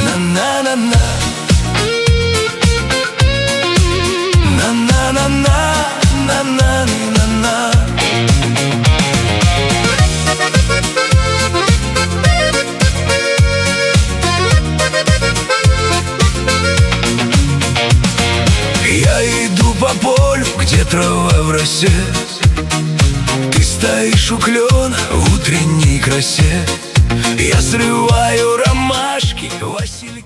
На-на-на-на, на-на-на-на, на-на-на-на. Я иду по полю, где трава в росе. Ты стоишь у клена в утренней красе. Я срываю ромашки, Василий.